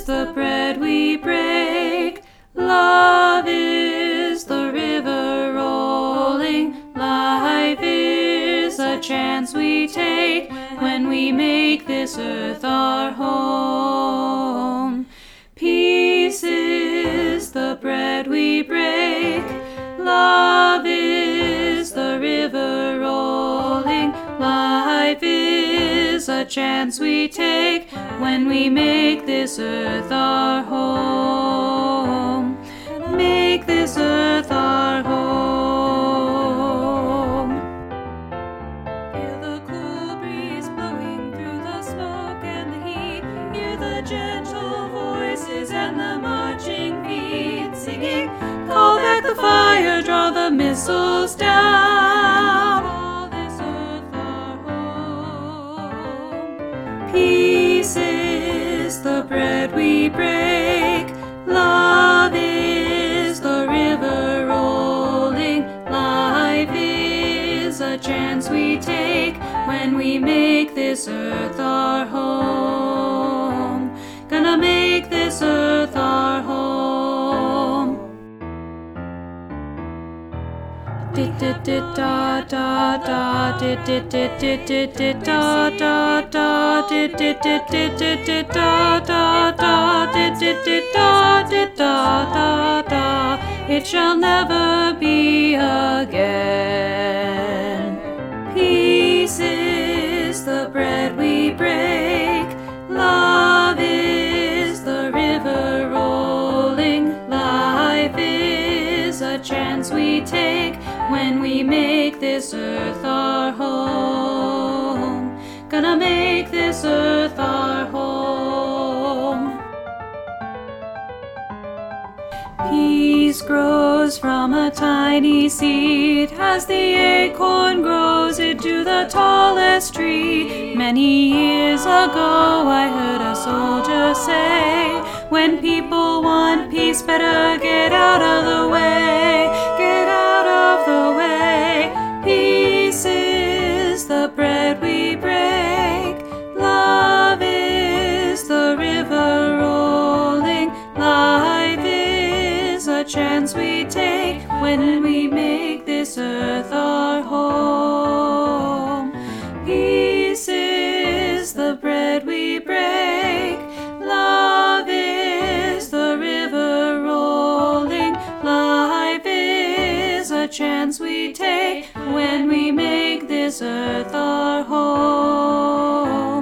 is the bread we break. Love is the river rolling. Life is a chance we take when we make this earth our home. Peace is the bread we break. Love is the river rolling. Life is a chance we take when we make this earth our home. Make this earth our home. Feel the cool breeze blowing through the smoke and the heat. Hear the gentle voices and the marching feet singing. Call back the fire, draw the missiles down. Call this earth our home. Peace is the bread we break. Love is the river rolling. Life is a chance we take when we make this earth our home. Gonna make this earth our home. Da da da da da da da da da da da da da da. It shall never be again. Peace is the bread we break. Love is the river rolling. Life is a chance we take when we make this earth our home. Gonna make this earth our home. Peace grows from a tiny seed as the acorn grows into the tallest tree. Many years ago I heard a soldier say, when people want peace, better get out of the way. Get out of the way. Peace is the bread we break. Love is the river rolling. Life is a chance we take when we make this earth our home. Peace is the bread we break. Love is the river rolling. Life is a chance we take when we make this earth our home.